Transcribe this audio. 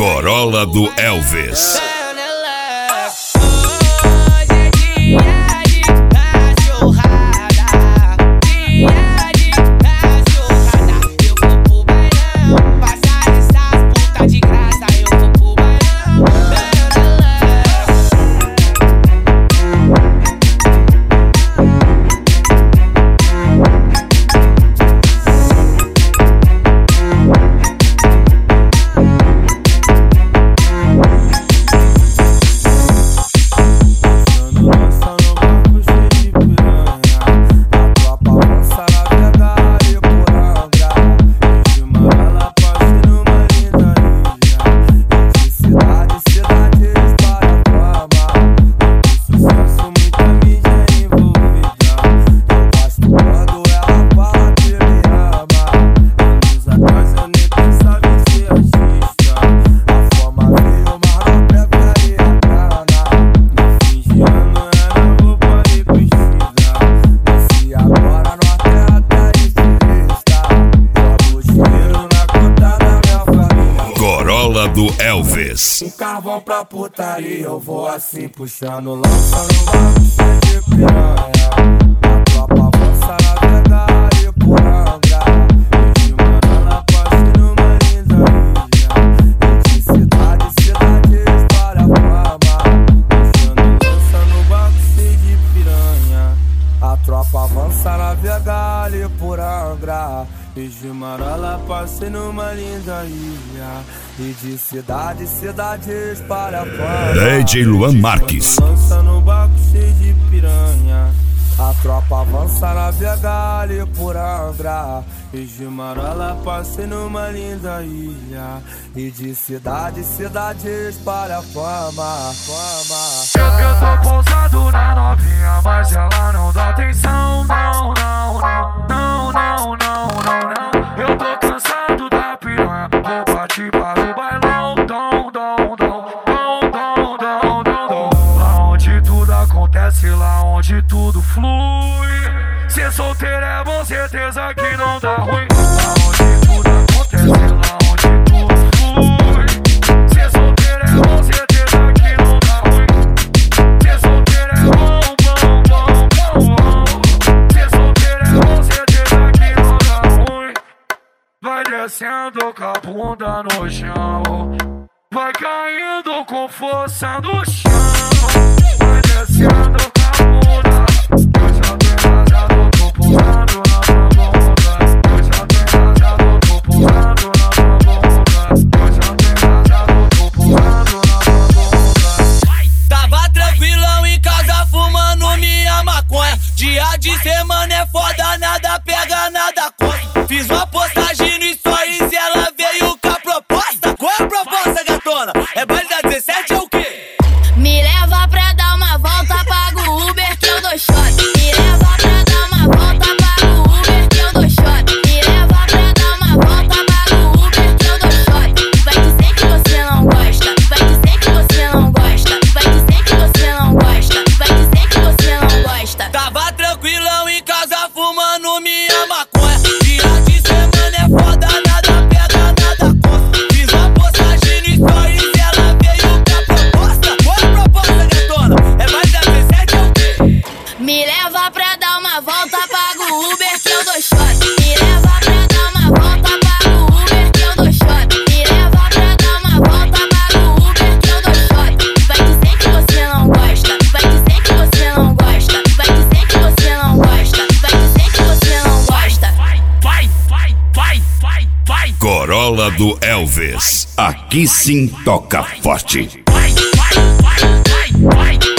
Corolla do Elvis. Corolla do Elvis. Um carvão pra putaria, eu vou assim puxando, lança no barco cheio de piranha. A tropa avança na verdade por Angra. E de Manala passe numa linda ilha. E de cidade em cidade espalha a fama. Puxando lança no barco cheio de piranha. A tropa avança na verdade por Angra. E de Manala passe numa linda ilha. E de cidade em cidade espalha a fama. DJ Luan Marques. Lança no barco cheio de piranha. A tropa avança na ali por Angra. E de Manala passe numa linda ilha. E de cidade em cidade espalha a fama. Eu tô pousado na novinha, mas ela não dá atenção. Não, não, não, não, não, não, não, não. Eu tô cansado da piranha, vou partir para o bailão. Dom, dom, dom, dom, dom, dom, dom, dom. Lá onde tudo acontece, lá onde tudo flui. Ser solteiro é bom, certeza que não dá ruim. Lá onde tudo acontece, lá onde tudo flui. Ser solteiro é bom, certeza que não dá ruim. Ser solteiro é bom, bom, bom, bom, bom. Ser solteiro é bom, certeza que não dá ruim. Vai descendo com a bunda no chão, vai caindo com força no chão. Vai descendo com a bunda. Eu já tô engasado, tô pulando na tua bunda. Eu já tô engasado, tô pulando na tua bunda. Eu já tô engasado, tô pulando na tua bunda. Tava tranquilão em casa fumando minha maconha. Dia de semana é foda, nada pega, nada conta. Fiz uma postagem no stories e ela veio com a proposta. Qual é a proposta, gatona? É baile da 17 ou o quê? Me leva pra dar uma volta, pago o Uber que eu dou shot. Me leva pra dar uma volta, pago o Uber que eu dou shot. Me leva pra dar uma volta, pago o Uber que eu dou shot. Vai dizer que você não gosta, vai dizer que você não gosta, vai dizer que você não gosta, vai dizer que você não gosta. Tava tranquilão em casa fumando minha maconha. Dia de semana é foda, nada pega, nada conta. Fiz uma postagem no stories e ela veio com a proposta. Qual é a proposta, gatona? É mais da 17 ou o quê? Me leva pra dar uma volta, pago o Uber que eu dou shot. Me leva pra dar uma volta, pago o Uber que eu dou shot. Me leva pra dar uma volta, pago o Uber que eu dou shot. Vai dizer que você não gosta, vai dizer que você não gosta, vai dizer que você não gosta, vai dizer que você não gosta. Vai. Corolla do Elvis. Aqui sim toca forte. Vai.